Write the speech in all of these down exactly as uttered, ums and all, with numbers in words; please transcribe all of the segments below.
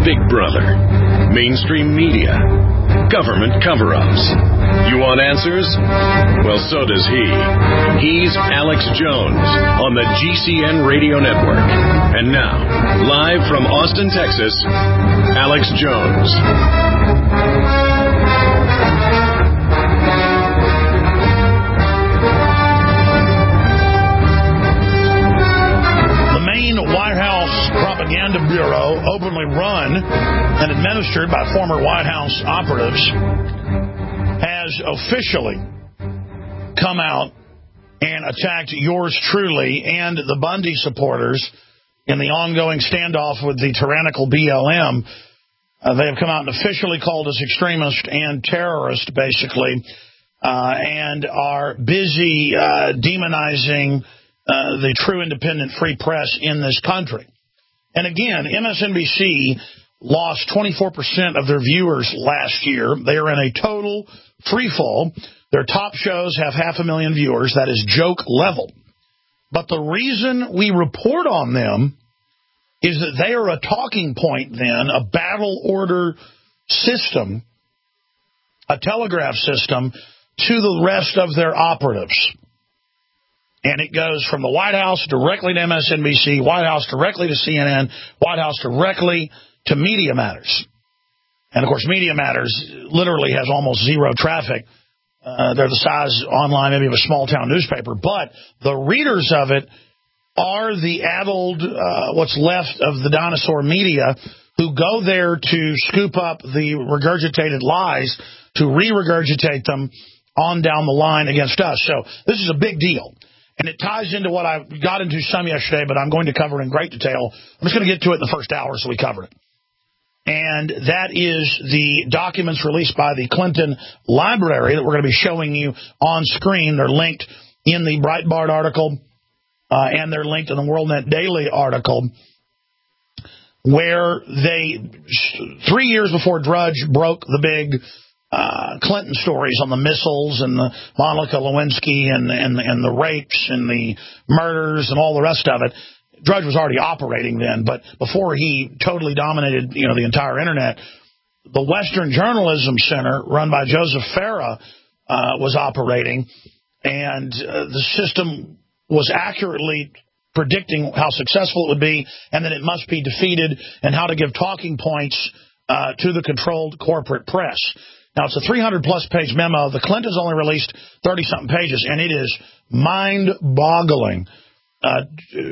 Big Brother, mainstream media, government cover-ups. You want answers? Well, so does he. He's Alex Jones on the G C N Radio Network. And now, live from Austin, Texas, Alex Jones. The Maine White House Propaganda Bureau, openly run and administered by former White House operatives, has officially come out and attacked yours truly and the Bundy supporters in the ongoing standoff with the tyrannical B L M. Uh, they have come out and officially called us extremist and terrorist, basically, uh, and are busy uh, demonizing uh, the true independent free press in this country. And again, M S N B C lost twenty-four percent of their viewers last year. They are in a total free fall. Their top shows have half a million viewers. That is joke level. But the reason we report on them is that they are a talking point then, a battle order system, a telegraph system to the rest of their operatives. And it goes from the White House directly to M S N B C, White House directly to C N N, White House directly to Media Matters. And, of course, Media Matters literally has almost zero traffic. Uh, they're the size online maybe of a small-town newspaper. But the readers of it are the addled, uh, what's left of the dinosaur media, who go there to scoop up the regurgitated lies, to re-regurgitate them on down the line against us. So this is a big deal. And it ties into what I got into some yesterday, but I'm going to cover in great detail. I'm just going to get to it in the first hour, so we covered it. And that is the documents released by the Clinton Library that we're going to be showing you on screen. They're linked in the Breitbart article, uh, and they're linked in the WorldNet Daily article, where they, three years before Drudge broke the big uh, Clinton stories on the missiles and the Monica Lewinsky and, and, and the rapes and the murders and all the rest of it, Drudge was already operating then, but before he totally dominated, you know, the entire internet, the Western Journalism Center, run by Joseph Farah, uh, was operating, and uh, the system was accurately predicting how successful it would be, and that it must be defeated, and how to give talking points uh, to the controlled corporate press. Now, it's a three hundred plus page memo. The Clintons only released thirty something pages, and it is mind-boggling. Uh,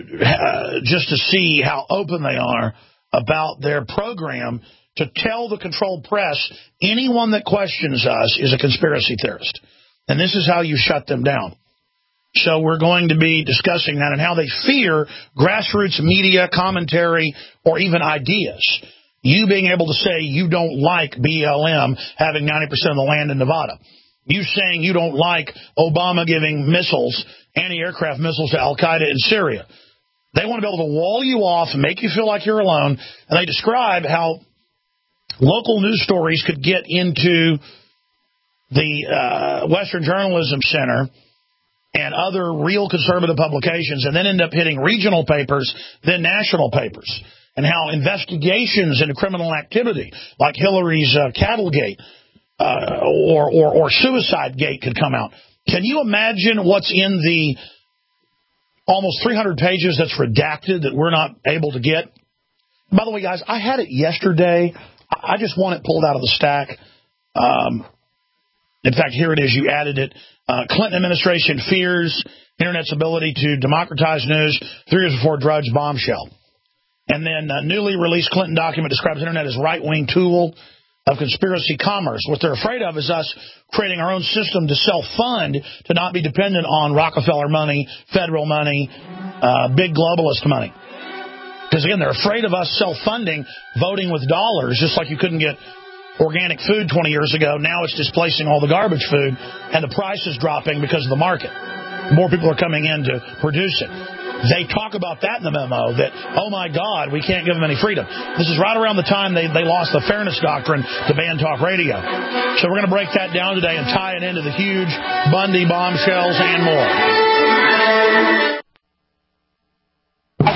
just to see how open they are about their program to tell the controlled press anyone that questions us is a conspiracy theorist. And this is how you shut them down. So we're going to be discussing that and how they fear grassroots media commentary or even ideas. You being able to say you don't like B L M having ninety percent of the land in Nevada. You saying you don't like Obama giving missiles, anti-aircraft missiles to Al-Qaeda in Syria. They want to be able to wall you off and make you feel like you're alone. And they describe how local news stories could get into the uh, Western Journalism Center and other real conservative publications and then end up hitting regional papers, then national papers. And how investigations into criminal activity, like Hillary's uh, Cattlegate, Uh, or, or, or Suicide Gate could come out. Can you imagine what's in the almost three hundred pages that's redacted that we're not able to get? By the way, guys, I had it yesterday. I just want it pulled out of the stack. Um, in fact, here it is. You added it. Uh, Clinton administration fears Internet's ability to democratize news three years before Drudge bombshell. And then a newly released Clinton document describes Internet as right-wing tool of conspiracy commerce. What they're afraid of is us creating our own system to self-fund, to not be dependent on Rockefeller money, federal money, uh, big globalist money. Because, again, they're afraid of us self-funding, voting with dollars, just like you couldn't get organic food twenty years ago. Now it's displacing all the garbage food, and the price is dropping because of the market. More people are coming in to produce it. They talk about that in the memo, that, oh, my God, we can't give them any freedom. This is right around the time they, they lost the fairness doctrine to ban talk radio. So we're going to break that down today and tie it into the huge Bundy bombshells and more.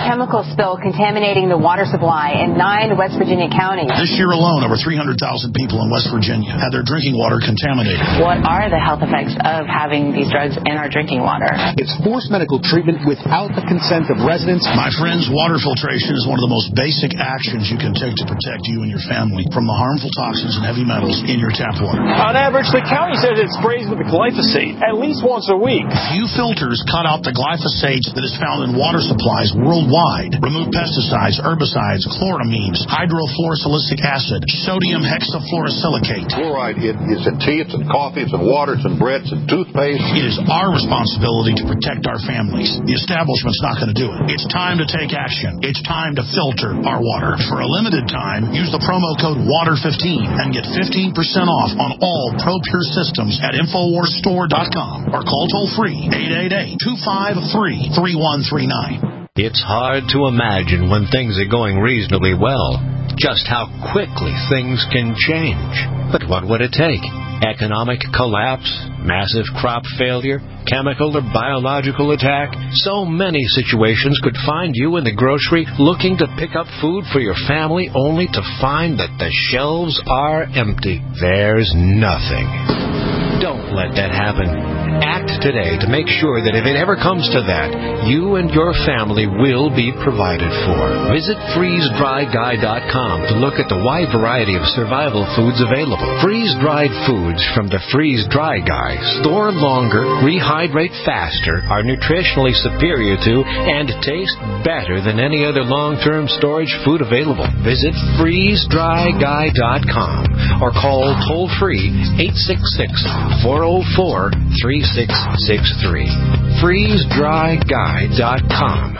chemical spill contaminating the water supply in nine West Virginia counties. This year alone, over three hundred thousand people in West Virginia had their drinking water contaminated. What are the health effects of having these drugs in our drinking water? It's forced medical treatment without the consent of residents. My friends, water filtration is one of the most basic actions you can take to protect you and your family from the harmful toxins and heavy metals in your tap water. On average, the county says it sprays with glyphosate at least once a week. Few filters cut out the glyphosate that is found in water supplies worldwide. Remove pesticides, herbicides, chloramines, hydrofluorosilicic acid, sodium hexafluorosilicate. Fluoride it is in tea, it's in coffee, it's in water, it's in bread, it's in toothpaste. It is our responsibility to protect our families. The establishment's not going to do it. It's time to take action. It's time to filter our water. For a limited time, use the promo code water fifteen and get fifteen percent off on all ProPure systems at infowars store dot com or call toll-free eight eight eight, two five three, three one three nine. It's hard to imagine when things are going reasonably well, just how quickly things can change. But what would it take? Economic collapse, massive crop failure, chemical or biological attack? So many situations could find you in the grocery looking to pick up food for your family only to find that the shelves are empty. There's nothing. Don't let that happen. Act today to make sure that if it ever comes to that, you and your family will be provided for. Visit freeze dry guy dot com to look at the wide variety of survival foods available. Freeze-dried foods from the Freeze Dry Guy store longer, rehydrate faster, are nutritionally superior to, and taste better than any other long-term storage food available. Visit freeze dry guy dot com or call toll-free eight six six, four oh four, three six six three. freeze dry guy dot com.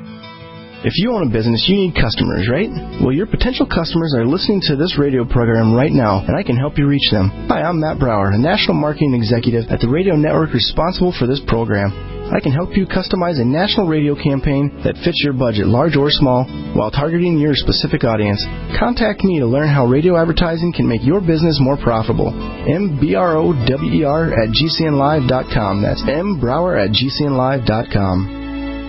If you own a business, you need customers, right? Well, your potential customers are listening to this radio program right now, and I can help you reach them. Hi, I'm Matt Brower, a national marketing executive at the radio network responsible for this program. I can help you customize a national radio campaign that fits your budget, large or small, while targeting your specific audience. Contact me to learn how radio advertising can make your business more profitable. M B R O W E R at G C N live dot com. That's M Brower at G C N live dot com.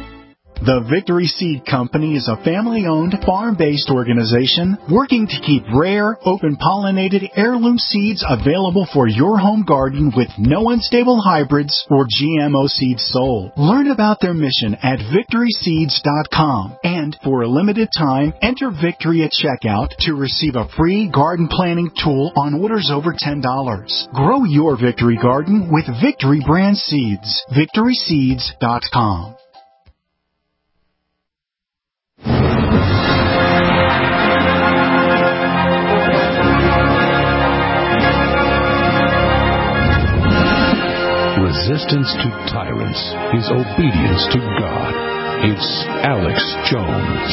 The Victory Seed Company is a family-owned, farm-based organization working to keep rare, open-pollinated heirloom seeds available for your home garden with no unstable hybrids or G M O seeds sold. Learn about their mission at victory seeds dot com, and for a limited time, enter Victory at checkout to receive a free garden planning tool on orders over ten dollars. Grow your Victory garden with Victory brand seeds. victory seeds dot com. Resistance to tyrants is obedience to God. It's Alex Jones.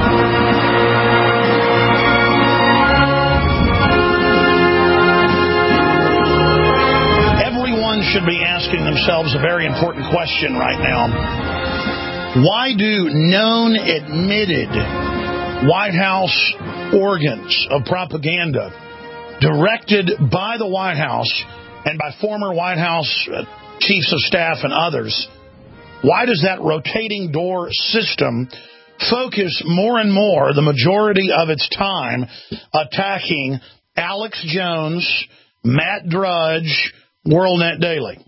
Everyone should be asking themselves a very important question right now. Why do known, admitted White House organs of propaganda directed by the White House and by former White House uh, chiefs of staff and others, why does that rotating door system focus more and more, the majority of its time, attacking Alex Jones, Matt Drudge, WorldNet Daily?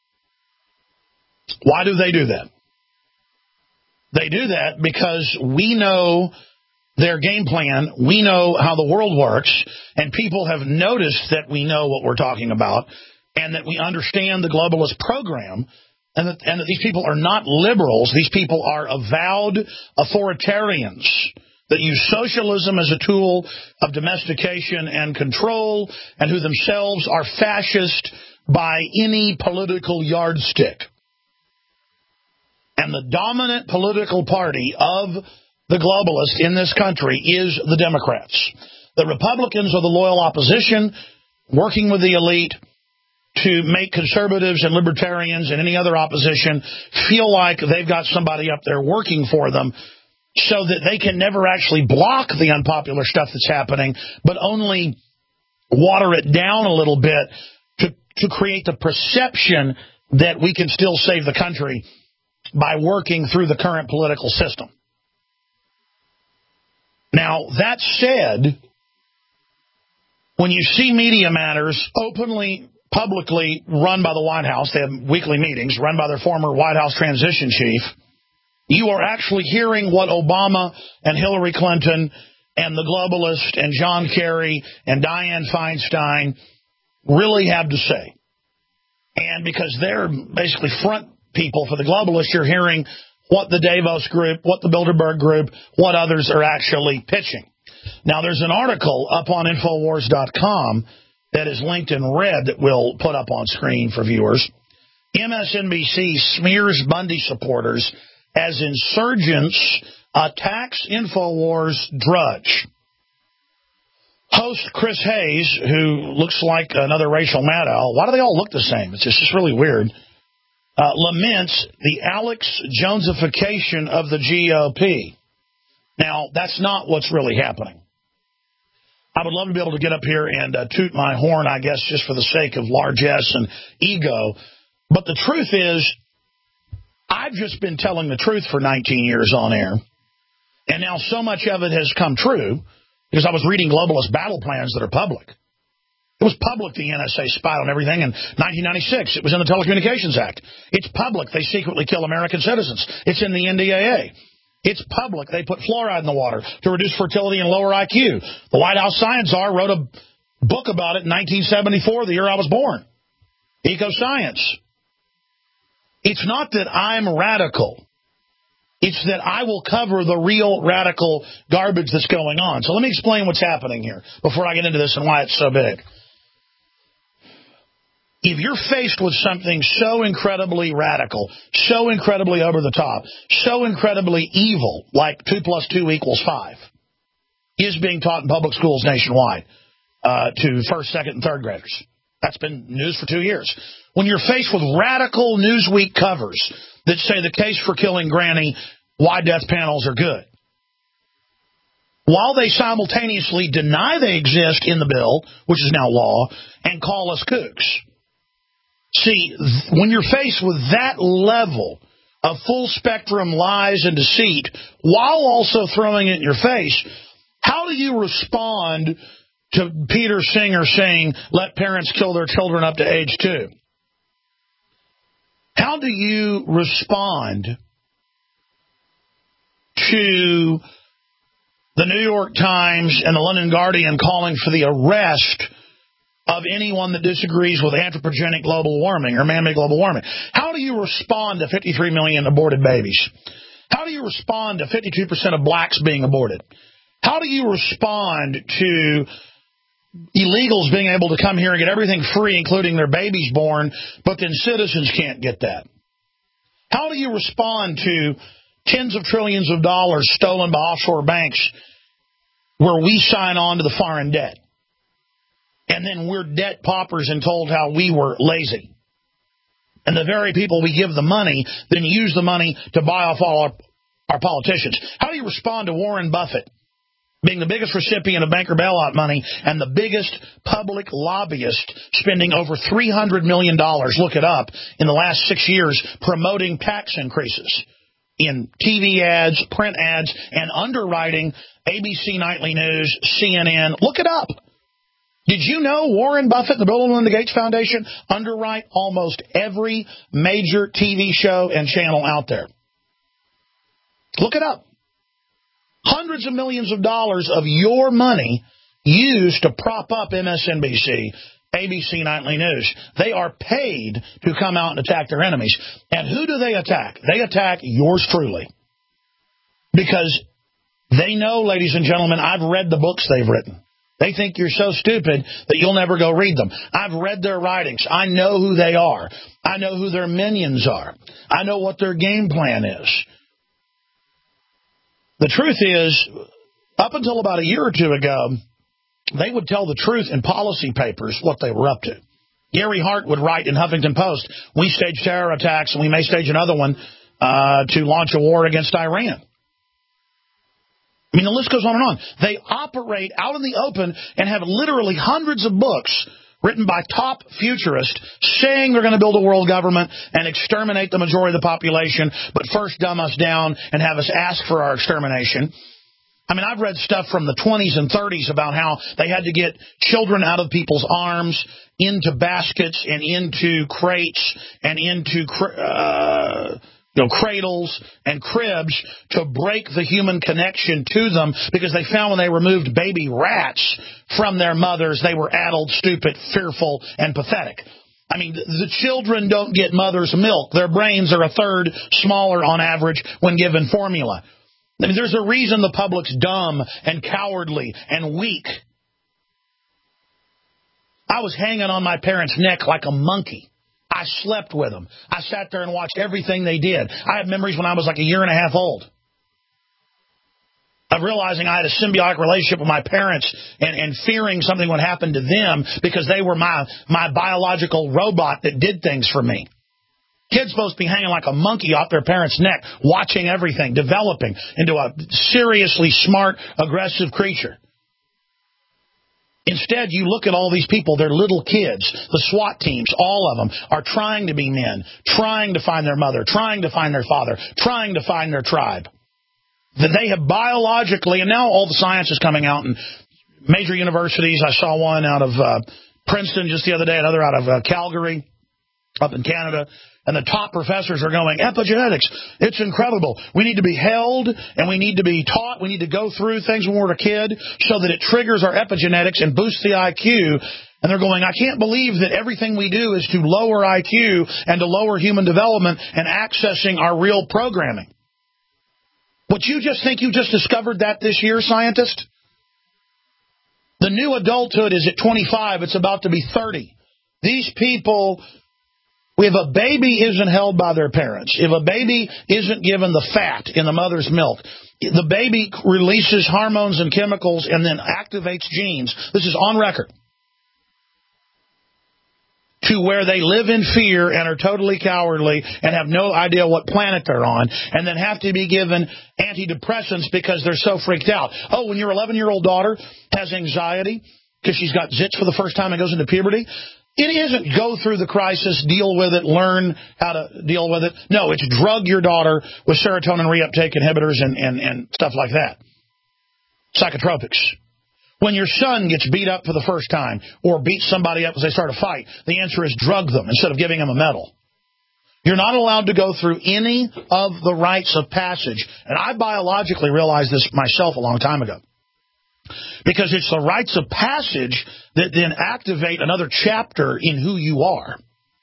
Why do they do that? They do that because we know their game plan, we know how the world works, and people have noticed that we know what we're talking about and that we understand the globalist program, and that, and that these people are not liberals. These people are avowed authoritarians that use socialism as a tool of domestication and control, and who themselves are fascist by any political yardstick. And the dominant political party of the globalists in this country is the Democrats. The Republicans are the loyal opposition, working with the elite to make conservatives and libertarians and any other opposition feel like they've got somebody up there working for them, so that they can never actually block the unpopular stuff that's happening, but only water it down a little bit to, to create the perception that we can still save the country by working through the current political system. Now, that said, when you see Media Matters openly, publicly run by the White House, they have weekly meetings run by their former White House transition chief, you are actually hearing what Obama and Hillary Clinton and the globalist and John Kerry and Dianne Feinstein really have to say. And because they're basically front people for the globalists, you're hearing what the Davos Group, what the Bilderberg Group, what others are actually pitching. Now, there's an article up on Infowars dot com that is linked in red that we'll put up on screen for viewers. M S N B C smears Bundy supporters as insurgents, attacks Infowars Drudge. Host Chris Hayes, who looks like another racial mad owl, why do they all look the same? It's just, just really weird, uh, laments the Alex Jonesification of the G O P. Now, that's not what's really happening. I would love to be able to get up here and uh, toot my horn, I guess, just for the sake of largesse and ego. But the truth is, I've just been telling the truth for nineteen years on air. And now so much of it has come true because I was reading globalist battle plans that are public. It was public the N S A spied on everything in nineteen ninety-six. It was in the Telecommunications Act. It's public they secretly kill American citizens. It's in the N D A A. It's public they put fluoride in the water to reduce fertility and lower I Q. The White House science czar wrote a book about it in nineteen seventy-four, the year I was born. Ecoscience. It's not that I'm radical. It's that I will cover the real radical garbage that's going on. So let me explain what's happening here before I get into this and why it's so big. If you're faced with something so incredibly radical, so incredibly over the top, so incredibly evil, like two plus two equals five, is being taught in public schools nationwide uh, to first, second, and third graders. That's been news for two years. When you're faced with radical Newsweek covers that say the case for killing Granny, why death panels are good, while they simultaneously deny they exist in the bill, which is now law, and call us kooks. See, when you're faced with that level of full-spectrum lies and deceit, while also throwing it in your face, how do you respond to Peter Singer saying, let parents kill their children up to age two? How do you respond to the New York Times and the London Guardian calling for the arrest of anyone that disagrees with anthropogenic global warming or man-made global warming? How do you respond to fifty-three million aborted babies? How do you respond to fifty-two percent of blacks being aborted? How do you respond to illegals being able to come here and get everything free, including their babies born, but then citizens can't get that? How do you respond to tens of trillions of dollars stolen by offshore banks where we sign on to the foreign debt? And then we're debt paupers and told how we were lazy. And the very people we give the money then use the money to buy off all our, our politicians. How do you respond to Warren Buffett being the biggest recipient of banker bailout money and the biggest public lobbyist spending over three hundred million dollars, look it up, in the last six years promoting tax increases in T V ads, print ads, and underwriting A B C Nightly News, C N N? Look it up. Did you know Warren Buffett and the Bill and Melinda Gates Foundation underwrite almost every major T V show and channel out there? Look it up. Hundreds of millions of dollars of your money used to prop up M S N B C, A B C Nightly News. They are paid to come out and attack their enemies. And who do they attack? They attack yours truly. Because they know, ladies and gentlemen, I've read the books they've written. They think you're so stupid that you'll never go read them. I've read their writings. I know who they are. I know who their minions are. I know what their game plan is. The truth is, up until about a year or two ago, they would tell the truth in policy papers what they were up to. Gary Hart would write in Huffington Post, we stage terror attacks and we may stage another one uh, to launch a war against Iran. I mean, the list goes on and on. They operate out in the open and have literally hundreds of books written by top futurists saying they're going to build a world government and exterminate the majority of the population, but first dumb us down and have us ask for our extermination. I mean, I've read stuff from the twenties and thirties about how they had to get children out of people's arms into baskets and into crates and into uh, you know, cradles and cribs to break the human connection to them, because they found when they removed baby rats from their mothers, they were addled, stupid, fearful, and pathetic. I mean, the children don't get mother's milk. Their brains are a third smaller on average when given formula. I mean, there's a reason the public's dumb and cowardly and weak. I was hanging on my parents' neck like a monkey. I slept with them. I sat there and watched everything they did. I have memories when I was like a year and a half old of realizing I had a symbiotic relationship with my parents and, and fearing something would happen to them because they were my, my biological robot that did things for me. Kids supposed to be hanging like a monkey off their parents' neck, watching everything, developing into a seriously smart, aggressive creature. Instead, you look at all these people, they're little kids. The SWAT teams, all of them, are trying to be men, trying to find their mother, trying to find their father, trying to find their tribe. That they have biologically, and now all the science is coming out in major universities. I saw one out of uh, Princeton just the other day, another out of uh, Calgary, up in Canada. And the top professors are going, epigenetics, it's incredible. We need to be held and we need to be taught. We need to go through things when we're a kid so that it triggers our epigenetics and boosts the I Q. And they're going, I can't believe that everything we do is to lower I Q and to lower human development and accessing our real programming. Would you just think you just discovered that this year, scientist? The new adulthood is at twenty-five. It's about to be thirty. These people... If a baby isn't held by their parents, if a baby isn't given the fat in the mother's milk, the baby releases hormones and chemicals and then activates genes. This is on record. To where they live in fear and are totally cowardly and have no idea what planet they're on, and then have to be given antidepressants because they're so freaked out. Oh, when your eleven-year-old daughter has anxiety because she's got zits for the first time and goes into puberty, it isn't go through the crisis, deal with it, learn how to deal with it. No, it's drug your daughter with serotonin reuptake inhibitors and, and, and stuff like that. Psychotropics. When your son gets beat up for the first time or beats somebody up because they start a fight, the answer is drug them instead of giving them a medal. You're not allowed to go through any of the rites of passage. And I biologically realized this myself a long time ago. Because it's the rites of passage that then activate another chapter in who you are.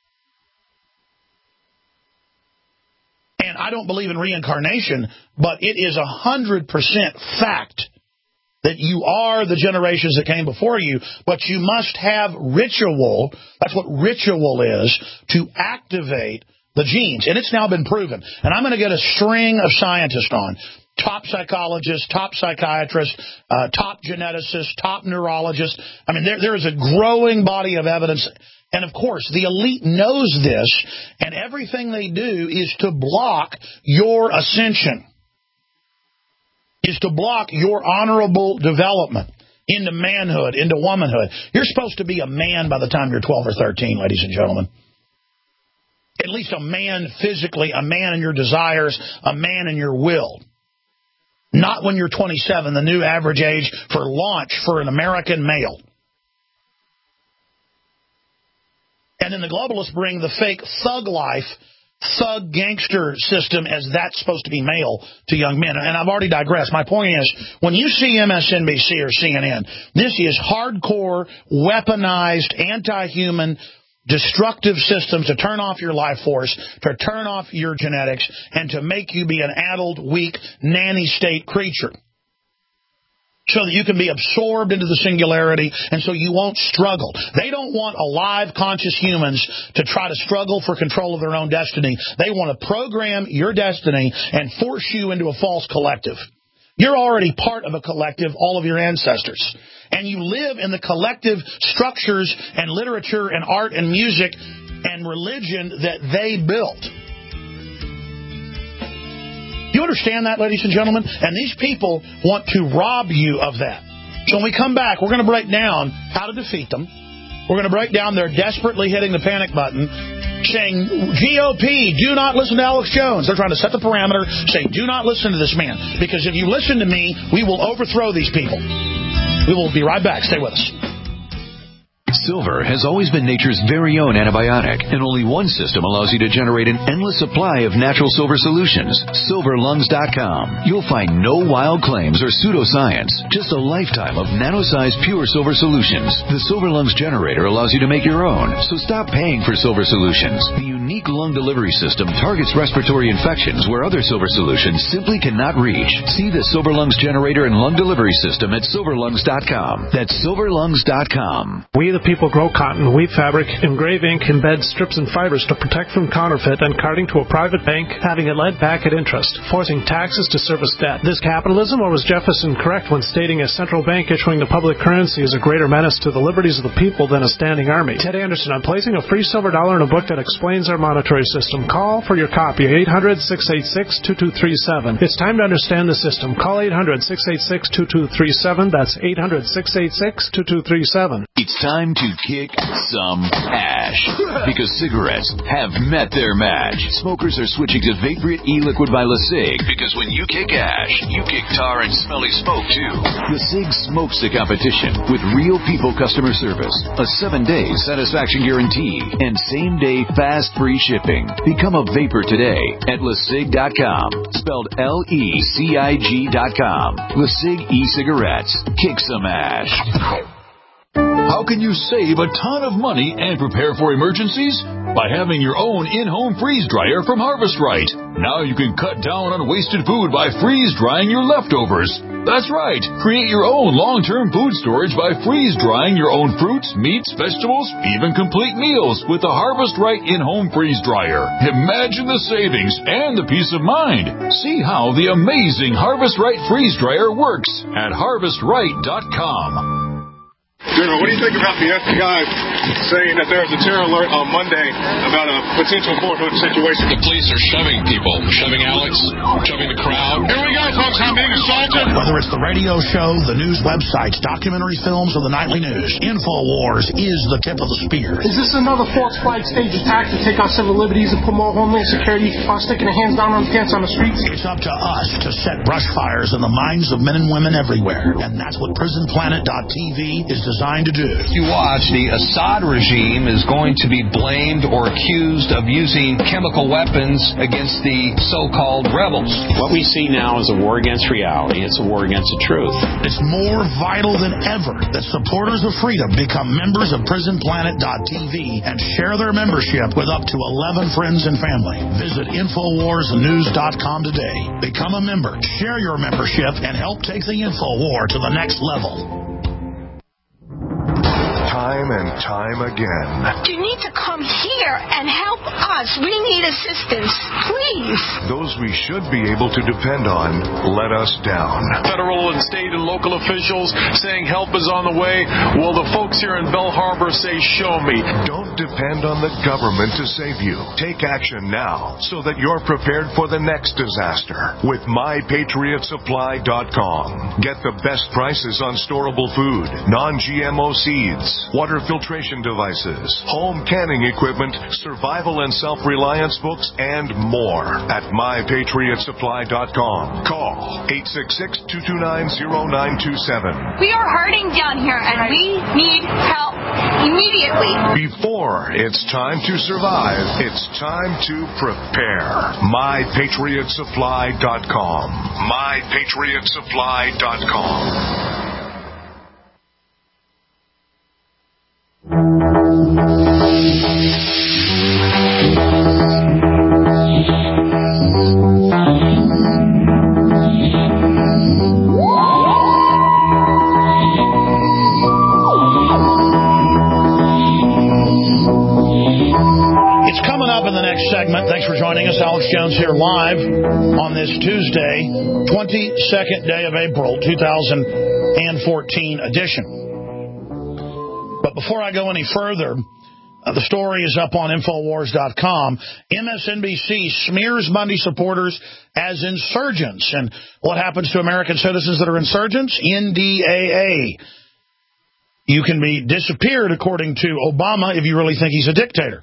And I don't believe in reincarnation, but it is a hundred percent fact that you are the generations that came before you, but you must have ritual. That's what ritual is, to activate the genes. And it's now been proven. And I'm going to get a string of scientists on. Top psychologists, top psychiatrists, uh, top geneticists, top neurologists. I mean, there, there is a growing body of evidence. And, of course, the elite knows this, and everything they do is to block your ascension, is to block your honorable development into manhood, into womanhood. You're supposed to be a man by the time you're twelve or thirteen, ladies and gentlemen. At least a man physically, a man in your desires, a man in your will. Not when you're twenty-seven, the new average age for launch for an American male. And then the globalists bring the fake thug life, thug gangster system as that's supposed to be male to young men. And I've already digressed. My point is, when you see M S N B C or C N N, this is hardcore, weaponized, anti-human, destructive systems to turn off your life force, to turn off your genetics, and to make you be an addled, weak, nanny state creature. So that you can be absorbed into the singularity, and so you won't struggle. They don't want alive, conscious humans to try to struggle for control of their own destiny. They want to program your destiny and force you into a false collective. You're already part of a collective, all of your ancestors. And you live in the collective structures and literature and art and music and religion that they built. You understand that, ladies and gentlemen? And these people want to rob you of that. So when we come back, we're going to break down how to defeat them. We're going to break down their desperately hitting the panic button. saying, G O P, do not listen to Alex Jones. They're trying to set the parameter, say, do not listen to this man. Because if you listen to me, we will overthrow these people. We will be right back. Stay with us. Silver has always been nature's very own antibiotic, and only one system allows you to generate an endless supply of natural silver solutions. silver lungs dot com. You'll find no wild claims or pseudoscience, just a lifetime of nano-sized pure silver solutions. The Silver Lungs generator allows you to make your own, so stop paying for silver solutions. The unique lung delivery system targets respiratory infections where other silver solutions simply cannot reach. See the Silver Lungs generator and lung delivery system at silver lungs dot com. That's silver lungs dot com. We the people grow cotton, weave fabric, engrave ink, embed strips and fibers to protect from counterfeit and carting to a private bank, having it led back at interest, forcing taxes to service debt. This capitalism, or was Jefferson correct when stating a central bank issuing the public currency is a greater menace to the liberties of the people than a standing army? Ted Anderson, I'm placing a free silver dollar in a book that explains our monetary system. Call for your copy, eight hundred, six eight six, two two three seven. It's time to understand the system. Call eight hundred, six eight six, two two three seven. That's eight hundred, six eight six, two two three seven. It's time to kick some ash, because cigarettes have met their match. Smokers are switching to Vaporite e-liquid by LeSig, because when you kick ash, you kick tar and smelly smoke too. LeSig smokes the competition with real people customer service, a seven-day satisfaction guarantee, and same-day fast free shipping. Become a vapor today at LeSig dot com, spelled L E C I G dot com. LeSig e-cigarettes. Kick some ash. How can you save a ton of money and prepare for emergencies? By having your own in-home freeze dryer from Harvest Right. Now you can cut down on wasted food by freeze drying your leftovers. That's right. Create your own long-term food storage by freeze drying your own fruits, meats, vegetables, even complete meals with the Harvest Right in-home freeze dryer. Imagine the savings and the peace of mind. See how the amazing Harvest Right freeze dryer works at harvest right dot com. General, what do you think about the F B I saying that there was a terror alert on Monday about a potential Fort Hood situation? The police are shoving people, shoving Alex, shoving the crowd. Here we go, folks. I'm being assaulted. Whether it's the radio show, the news websites, documentary films, or the nightly news, InfoWars is the tip of the spear. Is this another false flag stage attack to take our civil liberties and put more homeland security while sticking the hands down on against on the streets? It's up to us to set brush fires in the minds of men and women everywhere. And that's what prison planet dot t v is designed to do. You watch, the Assad regime is going to be blamed or accused of using chemical weapons against the so-called rebels. What we see now is a war against reality. It's a war against the truth. It's more vital than ever that supporters of freedom become members of prison planet dot t v and share their membership with up to eleven friends and family. Visit infowars news dot com today. Become a member, share your membership, and help take the InfoWar to the next level. Time and time again. You need to come here and help us. We need assistance, please. Those we should be able to depend on let us down. Federal and state and local officials saying help is on the way. Well, the folks here in Bell Harbor say, show me. Don't depend on the government to save you. Take action now so that you're prepared for the next disaster with my patriot supply dot com. Get the best prices on storable food, non G M O seeds, water filtration devices, home canning equipment, survival and self-reliance books, and more at my patriot supply dot com. Call eight six six, two two nine, zero nine two seven. We are hurting down here, and we need help immediately. Before it's time to survive, it's time to prepare. my patriot supply dot com. my patriot supply dot com. It's coming up in the next segment. Thanks for joining us. Alex Jones here live on this Tuesday, twenty-second day of April, two thousand fourteen edition. But before I go any further, uh, the story is up on infowars dot com. M S N B C smears Bundy supporters as insurgents. And what happens to American citizens that are insurgents? N D A A. You can be disappeared, according to Obama, if you really think he's a dictator.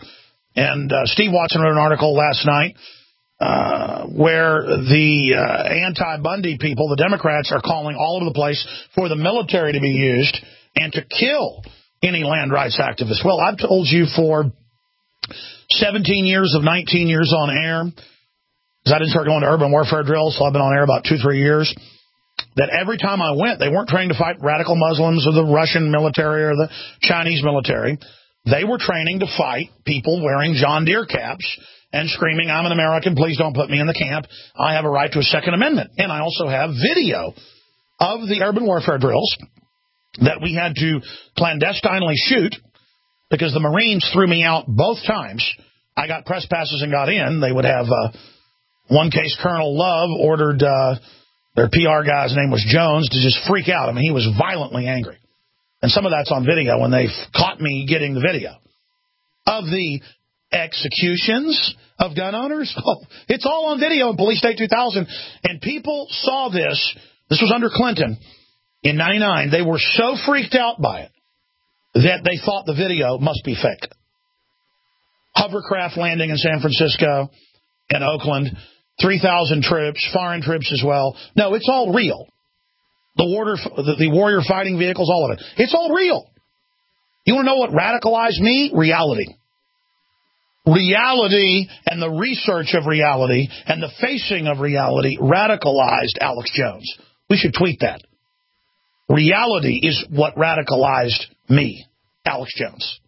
And uh, Steve Watson wrote an article last night uh, where the uh, anti-Bundy people, the Democrats, are calling all over the place for the military to be used and to kill any land rights activists. Well, I've told you for seventeen years of nineteen years on air, because I didn't start going to urban warfare drills, so I've been on air about two, three years, that every time I went, they weren't trained to fight radical Muslims or the Russian military or the Chinese military. They were training to fight people wearing John Deere caps and screaming, I'm an American, please don't put me in the camp. I have a right to a Second Amendment. And I also have video of the urban warfare drills that we had to clandestinely shoot because the Marines threw me out both times. I got press passes and got in. They would have uh, one case, Colonel Love ordered uh, their P R guy's name was Jones to just freak out. I mean, he was violently angry. And some of that's on video when they caught me getting the video. Of the executions of gun owners, oh, it's all on video in Police State two thousand. And people saw this. This was under Clinton in ninety-nine. They were so freaked out by it that they thought the video must be fake. Hovercraft landing in San Francisco and Oakland, three thousand troops, foreign troops as well. No, it's all real. The warrior, the warrior fighting vehicles, all of it. It's all real. You want to know what radicalized me? Reality. Reality and the research of reality and the facing of reality radicalized Alex Jones. We should tweet that. Reality is what radicalized me, Alex Jones.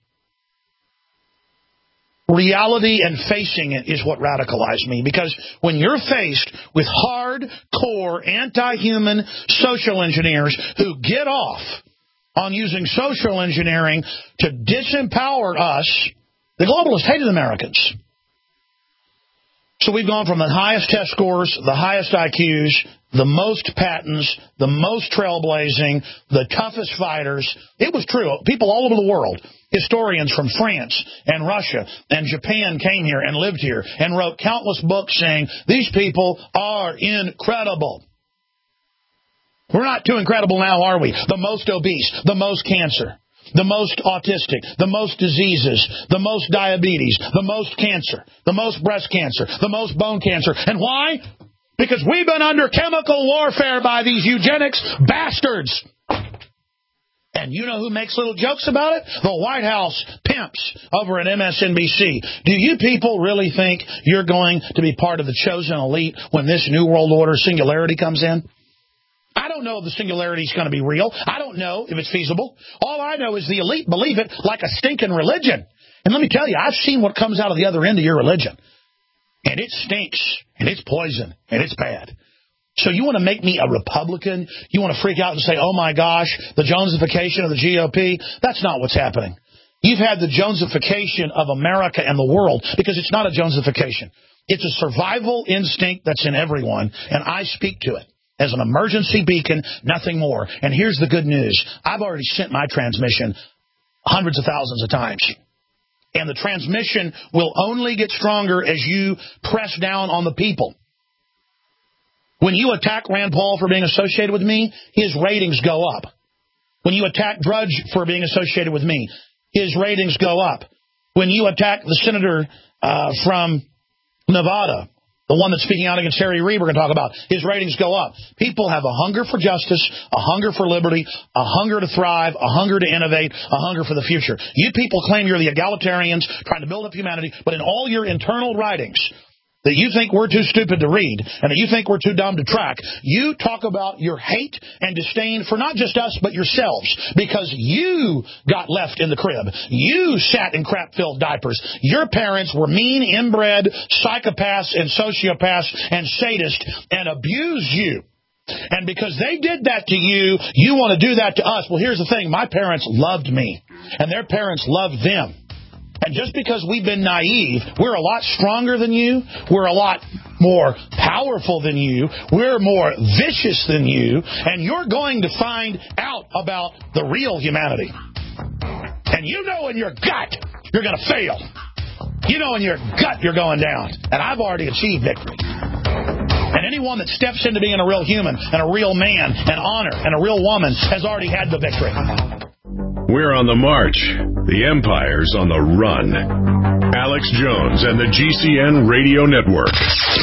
Reality and facing it is what radicalized me. Because when you're faced with hardcore anti-human social engineers who get off on using social engineering to disempower us, the globalists hated Americans. So we've gone from the highest test scores, the highest I Qs, the most patents, the most trailblazing, the toughest fighters. It was true. People all over the world, historians from France and Russia and Japan came here and lived here and wrote countless books saying these people are incredible. We're not too incredible now, are we? The most obese, the most cancer, the most autistic, the most diseases, the most diabetes, the most cancer, the most breast cancer, the most bone cancer. And why? Because we've been under chemical warfare by these eugenics bastards. And you know who makes little jokes about it? The White House pimps over at M S N B C. Do you people really think you're going to be part of the chosen elite when this New World Order singularity comes in? I don't know if the singularity is going to be real. I don't know if it's feasible. All I know is the elite believe it like a stinking religion. And let me tell you, I've seen what comes out of the other end of your religion. And it stinks, and it's poison, and it's bad. So you want to make me a Republican? You want to freak out and say, oh, my gosh, the Jonesification of the G O P? That's not what's happening. You've had the Jonesification of America and the world because it's not a Jonesification. It's a survival instinct that's in everyone, and I speak to it as an emergency beacon, nothing more. And here's the good news. I've already sent my transmission hundreds of thousands of times. And the transmission will only get stronger as you press down on the people. When you attack Rand Paul for being associated with me, his ratings go up. When you attack Drudge for being associated with me, his ratings go up. When you attack the senator uh, from Nevada, the one that's speaking out against Harry Reid, we're going to talk about, his ratings go up. People have a hunger for justice, a hunger for liberty, a hunger to thrive, a hunger to innovate, a hunger for the future. You people claim you're the egalitarians trying to build up humanity, but in all your internal writings that you think we're too stupid to read and that you think we're too dumb to track, you talk about your hate and disdain for not just us but yourselves because you got left in the crib. You sat in crap-filled diapers. Your parents were mean, inbred psychopaths and sociopaths and sadists and abused you. And because they did that to you, you want to do that to us. Well, here's the thing. My parents loved me, and their parents loved them. And just because we've been naive, we're a lot stronger than you. We're a lot more powerful than you. We're more vicious than you. And you're going to find out about the real humanity. And you know in your gut you're going to fail. You know in your gut you're going down. And I've already achieved victory. And anyone that steps into being a real human and a real man and honor and a real woman has already had the victory. We're on the march. The empire's on the run. Alex Jones and the G C N Radio Network.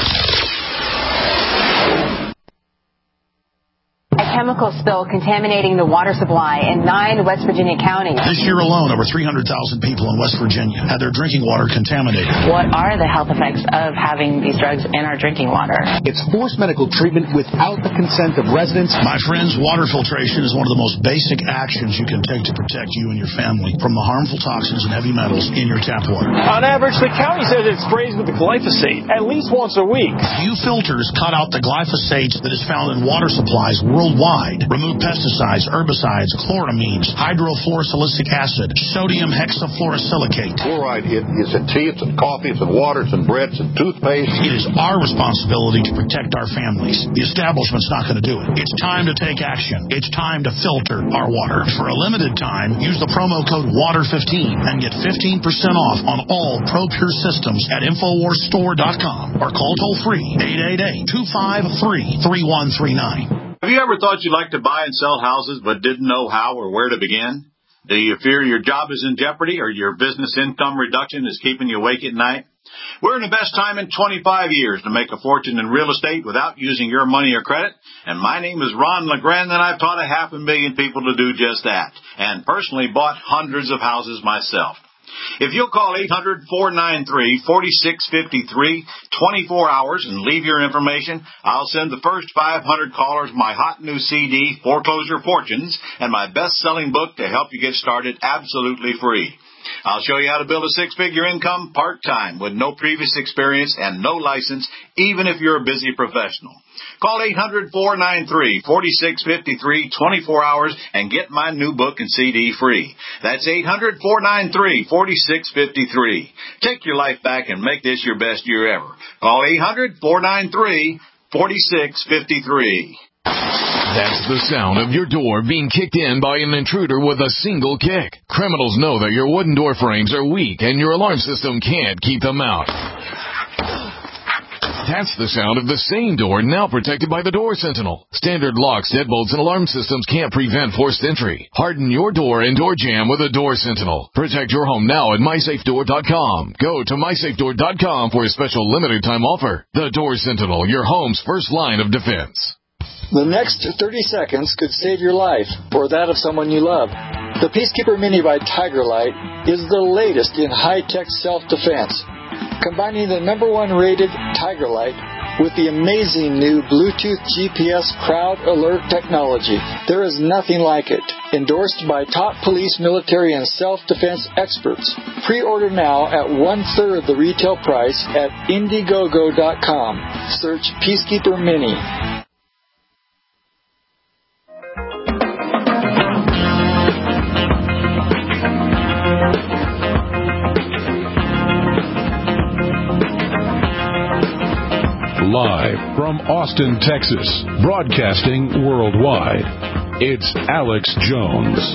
A chemical spill contaminating the water supply in nine West Virginia counties. This year alone, over three hundred thousand people in West Virginia had their drinking water contaminated. What are the health effects of having these drugs in our drinking water? It's forced medical treatment without the consent of residents. My friends, water filtration is one of the most basic actions you can take to protect you and your family from the harmful toxins and heavy metals in your tap water. On average, the county says it sprays with the glyphosate at least once a week. Few filters cut out the glyphosate that is found in water supplies worldwide. Remove pesticides, herbicides, chloramines, hydrofluorosilicic acid, sodium hexafluorosilicate. Fluoride it is in tea, it's in coffee, it's in water, it's in bread, it's in toothpaste. It is our responsibility to protect our families. The establishment's not going to do it. It's time to take action. It's time to filter our water. For a limited time, use the promo code water fifteen and get fifteen percent off on all ProPure systems at infowars store dot com or call toll-free eight eight eight, two five three, three one three nine. Have you ever thought you'd like to buy and sell houses but didn't know how or where to begin? Do you fear your job is in jeopardy or your business income reduction is keeping you awake at night? We're in the best time in twenty-five years to make a fortune in real estate without using your money or credit. And my name is Ron LeGrand, and I've taught a half a million people to do just that, and personally bought hundreds of houses myself. If you'll call eight hundred, four nine three, four six five three, twenty-four hours and leave your information, I'll send the first five hundred callers my hot new C D, Foreclosure Fortunes, and my best-selling book to help you get started absolutely free. I'll show you how to build a six-figure income part-time with no previous experience and no license, even if you're a busy professional. Call eight hundred, four nine three, four six five three, twenty-four hours and get my new book and C D free. That's eight hundred, four nine three, four six five three. Take your life back and make this your best year ever. Call eight hundred, four nine three, four six five three. That's the sound of your door being kicked in by an intruder with a single kick. Criminals know that your wooden door frames are weak and your alarm system can't keep them out. That's the sound of the same door now protected by the Door Sentinel. Standard locks, deadbolts, and alarm systems can't prevent forced entry. Harden your door and door jam with a Door Sentinel. Protect your home now at my safe door dot com. Go to my safe door dot com for a special limited time offer. The Door Sentinel, your home's first line of defense. The next thirty seconds could save your life or that of someone you love. The Peacekeeper Mini by Tiger Light is the latest in high-tech self-defense, combining the number one rated Tiger Light with the amazing new Bluetooth G P S Crowd Alert technology. There is nothing like it. Endorsed by top police, military, and self-defense experts. Pre-order now at one-third the retail price at Indiegogo dot com. Search Peacekeeper Mini. Live from Austin, Texas, broadcasting worldwide, it's Alex Jones.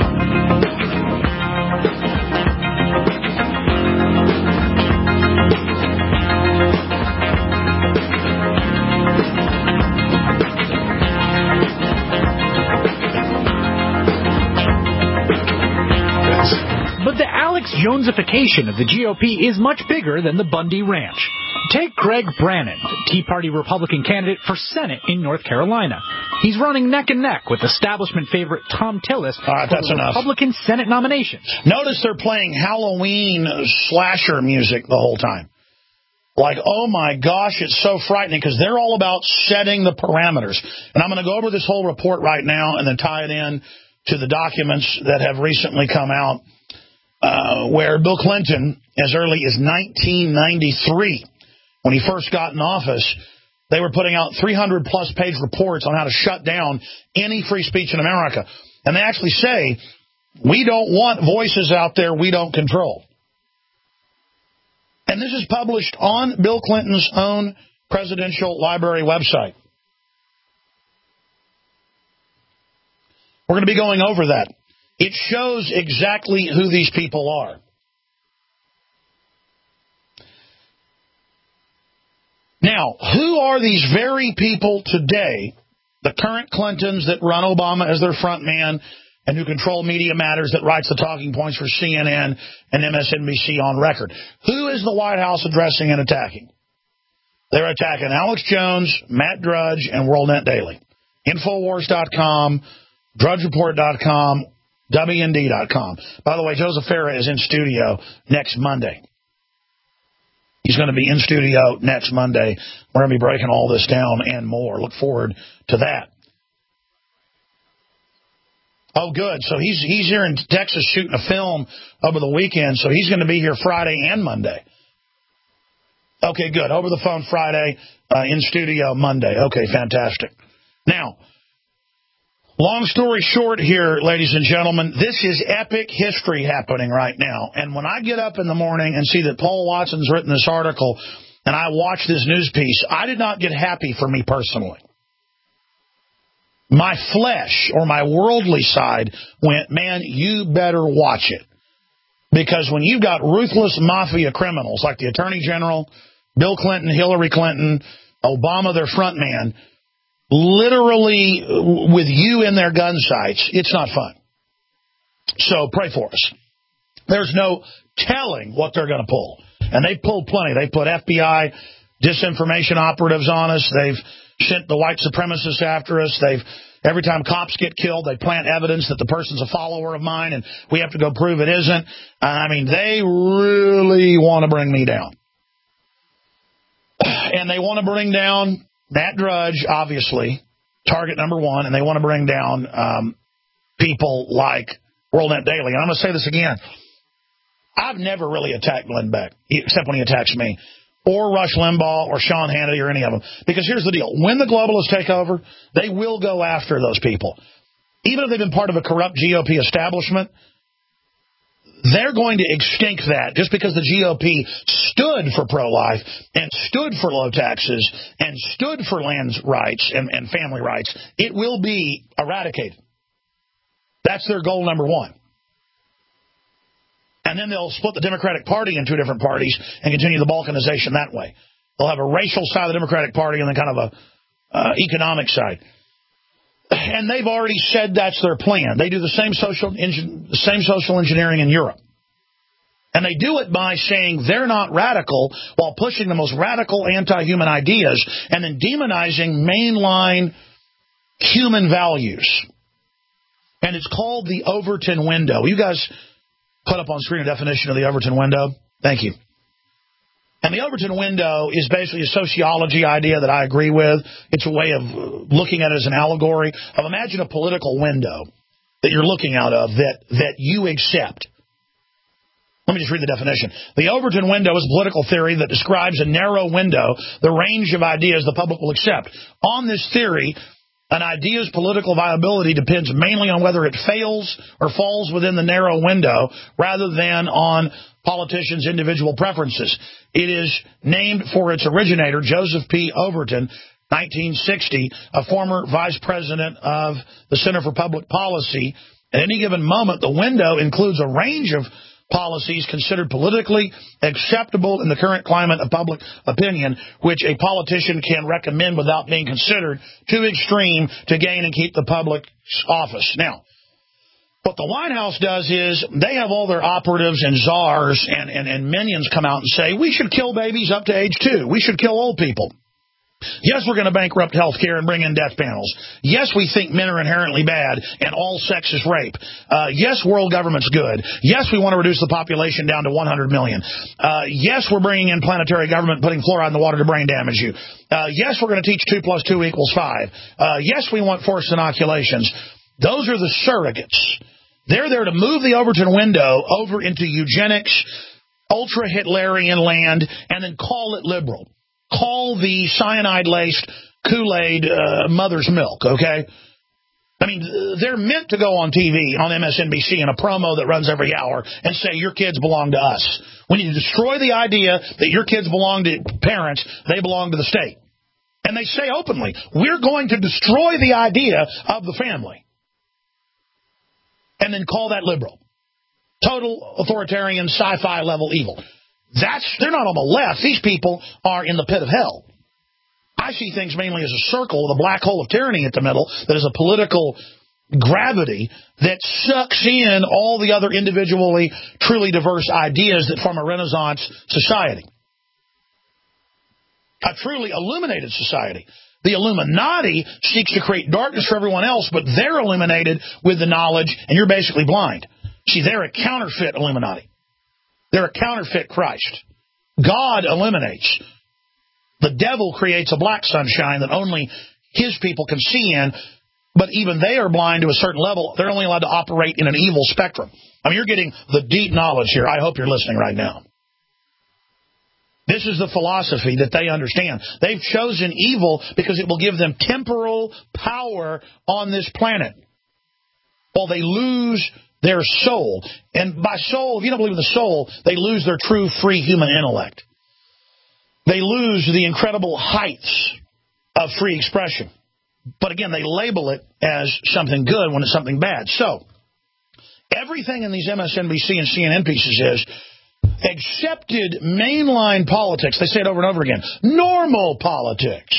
But the Alex Jonesification of the G O P is much bigger than the Bundy Ranch. Take Greg Brannon, the Tea Party Republican candidate for Senate in North Carolina. He's running neck and neck with establishment favorite Tom Tillis All right, for that's the enough. Republican Senate nomination. Notice they're playing Halloween slasher music the whole time. Like, oh, my gosh, it's so frightening because they're all about setting the parameters. And I'm going to go over this whole report right now and then tie it in to the documents that have recently come out uh, where Bill Clinton, as early as nineteen ninety-three, when he first got in office, they were putting out three hundred plus page reports on how to shut down any free speech in America. And they actually say, we don't want voices out there we don't control. And this is published on Bill Clinton's own presidential library website. We're going to be going over that. It shows exactly who these people are. Now, who are these very people today, the current Clintons that run Obama as their front man and who control Media Matters that writes the talking points for C N N and M S N B C on record. Who is the White House addressing and attacking? They're attacking Alex Jones, Matt Drudge, and WorldNet Daily. Infowars dot com, Drudge Report dot com, W N D dot com. By the way, Joseph Farah is in studio next Monday. He's going to be in studio next Monday. We're going to be breaking all this down and more. Look forward to that. Oh, good. So he's he's here in Texas shooting a film over the weekend, so he's going to be here Friday and Monday. Okay, good. Over the phone Friday, uh, in studio Monday. Okay, fantastic. Now, long story short here, ladies and gentlemen, this is epic history happening right now. And when I get up in the morning and see that Paul Watson's written this article and I watch this news piece, I did not get happy for me personally. My flesh or my worldly side went, man, you better watch it. Because when you've got ruthless mafia criminals like the Attorney General, Bill Clinton, Hillary Clinton, Obama, their front man, literally with you in their gun sights, it's not fun. So pray for us. There's no telling what they're going to pull. And they've pulled plenty. They've put F B I disinformation operatives on us. They've sent the white supremacists after us. They've every time cops get killed, they plant evidence that the person's a follower of mine, and we have to go prove it isn't. I mean, they really want to bring me down. And they want to bring down Matt Drudge, obviously, target number one, and they want to bring down um, people like WorldNet Daily. And I'm going to say this again. I've never really attacked Glenn Beck, except when he attacks me, or Rush Limbaugh, or Sean Hannity, or any of them. Because here's the deal. When the globalists take over, they will go after those people. Even if they've been part of a corrupt G O P establishment, they're going to extinct that just because the G O P stood for pro-life and stood for low taxes and stood for land rights and, and family rights. It will be eradicated. That's their goal number one. And then they'll split the Democratic Party into different parties and continue the balkanization that way. They'll have a racial side of the Democratic Party and then kind of a uh, economic side. And they've already said that's their plan. They do the same social engin- the same social engineering in Europe. And they do it by saying they're not radical while pushing the most radical anti-human ideas and then demonizing mainline human values. And it's called the Overton window. You guys put up on screen a definition of the Overton window. Thank you. And the Overton window is basically a sociology idea that I agree with. It's a way of looking at it as an allegory of imagine a political window that you're looking out of that, that you accept. Let me just read the definition. The Overton window is a political theory that describes a narrow window, the range of ideas the public will accept. On this theory, an idea's political viability depends mainly on whether it fails or falls within the narrow window rather than on politicians' individual preferences. It is named for its originator, Joseph P. Overton, nineteen sixty, a former vice president of the Center for Public Policy. At any given moment, the window includes a range of policies considered politically acceptable in the current climate of public opinion, which a politician can recommend without being considered too extreme to gain and keep the public office. Now, what the White House does is they have all their operatives and czars and, and, and minions come out and say, we should kill babies up to age two. We should kill old people. Yes, we're going to bankrupt health care and bring in death panels. Yes, we think men are inherently bad and all sex is rape. Uh, yes, world government's good. Yes, we want to reduce the population down to one hundred million. Uh, yes, we're bringing in planetary government, putting fluoride in the water to brain damage you. Uh, yes, we're going to teach two plus two equals five. Uh, yes, we want forced inoculations. Those are the surrogates. They're there to move the Overton window over into eugenics, ultra-Hitlerian land, and then call it liberal. Call the cyanide-laced Kool-Aid uh, mother's milk, okay? I mean, they're meant to go on T V, on M S N B C, in a promo that runs every hour and say, your kids belong to us. We need to destroy the idea that your kids belong to parents, they belong to the state. And they say openly, we're going to destroy the idea of the family. And then call that liberal. Total authoritarian sci-fi level evil. That's, they're not on the left. These people are in the pit of hell. I see things mainly as a circle with a black hole of tyranny at the middle that is a political gravity that sucks in all the other individually, truly diverse ideas that form a Renaissance society. A truly illuminated society. The Illuminati seeks to create darkness for everyone else, but they're illuminated with the knowledge, and you're basically blind. See, they're a counterfeit Illuminati. They're a counterfeit Christ. God illuminates. The devil creates a black sunshine that only his people can see in, but even they are blind to a certain level. They're only allowed to operate in an evil spectrum. I mean, you're getting the deep knowledge here. I hope you're listening right now. This is the philosophy that they understand. They've chosen evil because it will give them temporal power on this planet, while they lose their soul. And by soul, if you don't believe in the soul, they lose their true free human intellect. They lose the incredible heights of free expression. But again, they label it as something good when it's something bad. So, everything in these M S N B C and C N N pieces is accepted mainline politics. They say it over and over again. Normal politics.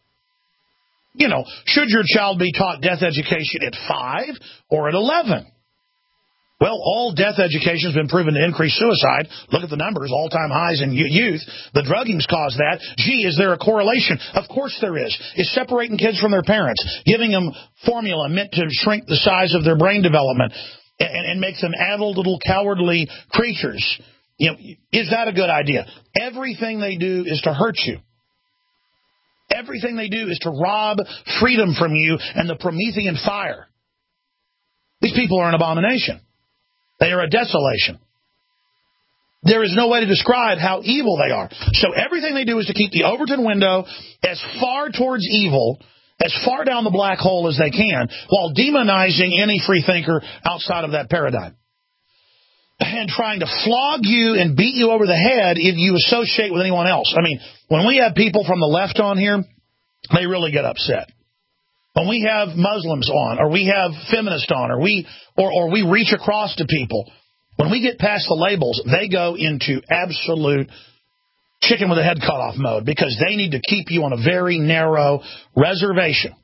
You know, should your child be taught death education at five or at eleven? Well, all death education has been proven to increase suicide. Look at the numbers, all-time highs in youth. The drugging's caused that. Gee, is there a correlation? Of course there is. It's separating kids from their parents, giving them formula meant to shrink the size of their brain development and, and make them adult little cowardly creatures. You know, is that a good idea? Everything they do is to hurt you. Everything they do is to rob freedom from you and the Promethean fire. These people are an abomination. They are a desolation. There is no way to describe how evil they are. So everything they do is to keep the Overton window as far towards evil, as far down the black hole as they can, while demonizing any free thinker outside of that paradigm. And trying to flog you and beat you over the head if you associate with anyone else. I mean, when we have people from the left on here, they really get upset. When we have Muslims on, or we have feminists on, or we or, or we reach across to people, when we get past the labels, they go into absolute chicken with a head cut off mode because they need to keep you on a very narrow reservation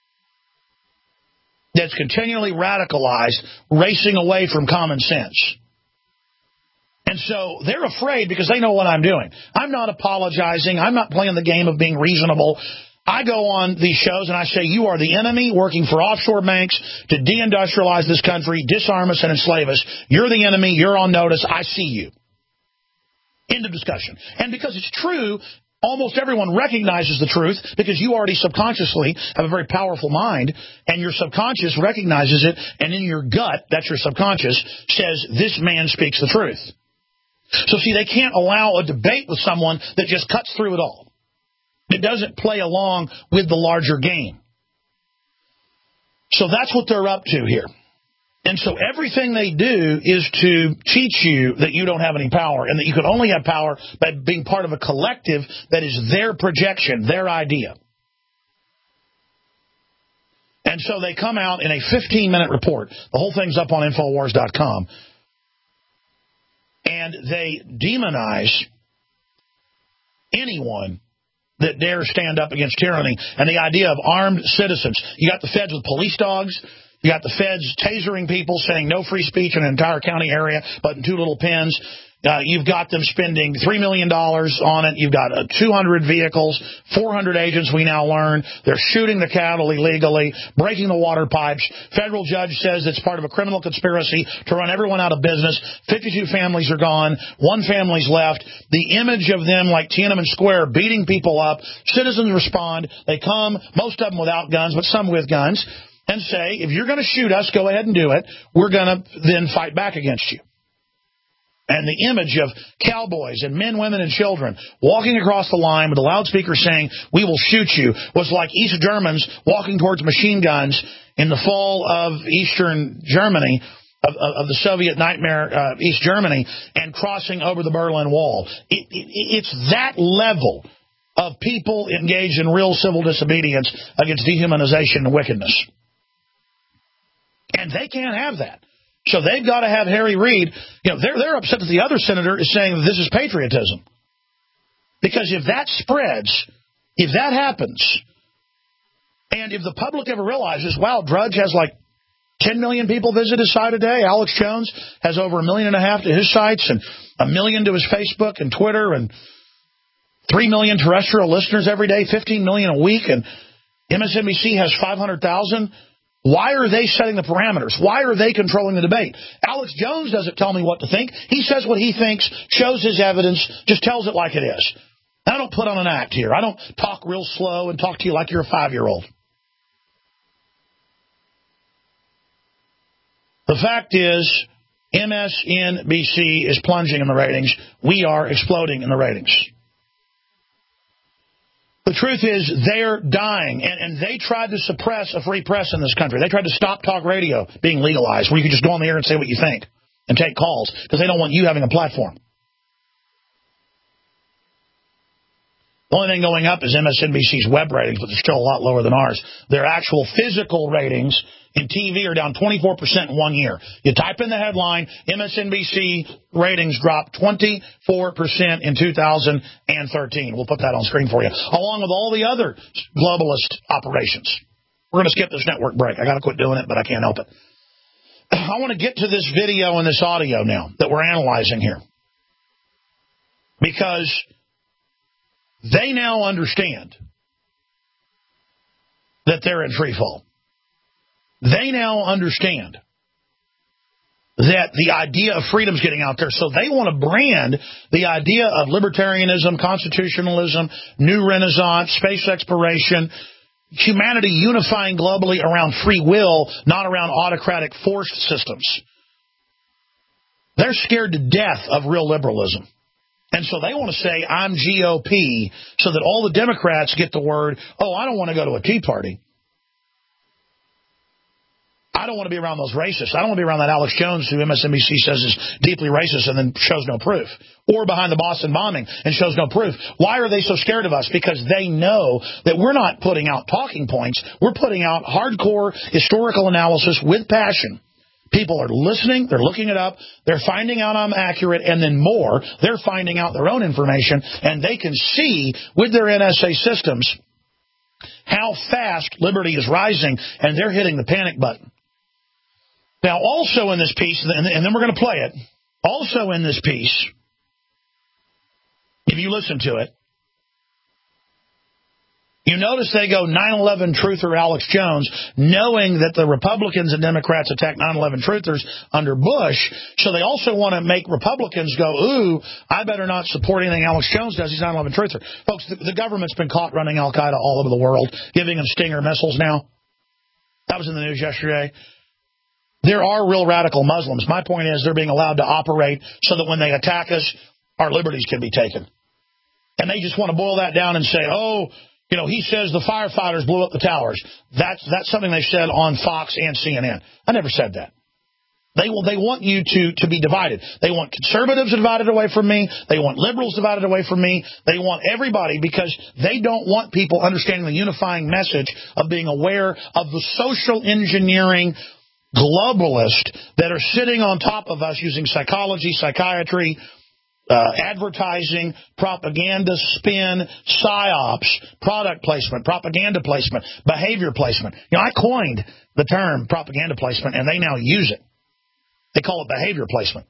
that's continually radicalized, racing away from common sense. And so they're afraid because they know what I'm doing. I'm not apologizing. I'm not playing the game of being reasonable. I go on these shows and I say, you are the enemy working for offshore banks to deindustrialize this country, disarm us and enslave us. You're the enemy. You're on notice. I see you. End of discussion. And because it's true, almost everyone recognizes the truth because you already subconsciously have a very powerful mind, and your subconscious recognizes it, and in your gut, that's your subconscious, says this man speaks the truth. So see, they can't allow a debate with someone that just cuts through it all. It doesn't play along with the larger game. So that's what they're up to here. And so everything they do is to teach you that you don't have any power and that you can only have power by being part of a collective that is their projection, their idea. And so they come out in a fifteen-minute report. The whole thing's up on Infowars dot com. And they demonize anyone that dare stand up against tyranny and the idea of armed citizens. You got the feds with police dogs. You got the feds tasering people, saying no free speech in an entire county area, but in two little pens. Uh, you've got them spending three million dollars on it. You've got uh, two hundred vehicles, four hundred agents, we now learn. They're shooting the cattle illegally, breaking the water pipes. Federal judge says it's part of a criminal conspiracy to run everyone out of business. fifty-two families are gone. One family's left. The image of them like Tiananmen Square beating people up. Citizens respond. They come, most of them without guns, but some with guns, and say, if you're going to shoot us, go ahead and do it. We're going to then fight back against you. And the image of cowboys and men, women, and children walking across the line with a loudspeaker saying, we will shoot you, was like East Germans walking towards machine guns in the fall of Eastern Germany, of, of the Soviet nightmare, uh, East Germany, and crossing over the Berlin Wall. It, it, it's that level of people engaged in real civil disobedience against dehumanization and wickedness. And they can't have that. So they've got to have Harry Reid. You know, they're, they're upset that the other senator is saying that this is patriotism. Because if that spreads, if that happens, and if the public ever realizes, wow, Drudge has like ten million people visit his site a day. Alex Jones has over a million and a half to his sites and a million to his Facebook and Twitter and three million terrestrial listeners every day, fifteen million a week, and M S N B C has five hundred thousand. Why are they setting the parameters? Why are they controlling the debate? Alex Jones doesn't tell me what to think. He says what he thinks, shows his evidence, just tells it like it is. I don't put on an act here. I don't talk real slow and talk to you like you're a five-year-old. The fact is, M S N B C is plunging in the ratings. We are exploding in the ratings. The truth is, they're dying, and, and they tried to suppress a free press in this country. They tried to stop talk radio being legalized, where you could just go on the air and say what you think and take calls, because they don't want you having a platform. The only thing going up is M S N B C's web ratings, but they're still a lot lower than ours. Their actual physical ratings in T V are down twenty-four percent in one year. You type in the headline, M S N B C ratings dropped twenty-four percent in two thousand thirteen. We'll put that on screen for you, along with all the other globalist operations. We're going to skip this network break. I got to quit doing it, but I can't help it. I want to get to this video and this audio now that we're analyzing here, because they now understand that they're in free fall. They now understand that the idea of freedom is getting out there, so they want to brand the idea of libertarianism, constitutionalism, new renaissance, space exploration, humanity unifying globally around free will, not around autocratic forced systems. They're scared to death of real liberalism. And so they want to say, I'm G O P, so that all the Democrats get the word, oh, I don't want to go to a Tea Party. I don't want to be around those racists. I don't want to be around that Alex Jones, who M S N B C says is deeply racist and then shows no proof. Or behind the Boston bombing and shows no proof. Why are they so scared of us? Because they know that we're not putting out talking points. We're putting out hardcore historical analysis with passion. People are listening, they're looking it up, they're finding out I'm accurate, and then more, they're finding out their own information, and they can see with their N S A systems how fast liberty is rising, and they're hitting the panic button. Now, also in this piece, and then we're going to play it, also in this piece, if you listen to it, you notice they go nine eleven truther Alex Jones, knowing that the Republicans and Democrats attacked nine eleven truthers under Bush, so they also want to make Republicans go, ooh, I better not support anything Alex Jones does, he's nine eleven truther. Folks, the, the government's been caught running Al-Qaeda all over the world, giving them Stinger missiles now. That was in the news yesterday. There are real radical Muslims. My point is they're being allowed to operate so that when they attack us, our liberties can be taken. And they just want to boil that down and say, oh, you know, he says the firefighters blew up the towers. That's that's something they said on Fox and C N N. I never said that. They will. They want you to, to be divided. They want conservatives divided away from me. They want liberals divided away from me. They want everybody, because they don't want people understanding the unifying message of being aware of the social engineering globalists that are sitting on top of us using psychology, psychiatry, Uh, advertising, propaganda, spin, psyops, product placement, propaganda placement, behavior placement. You know, I coined the term propaganda placement, and they now use it. They call it behavior placement.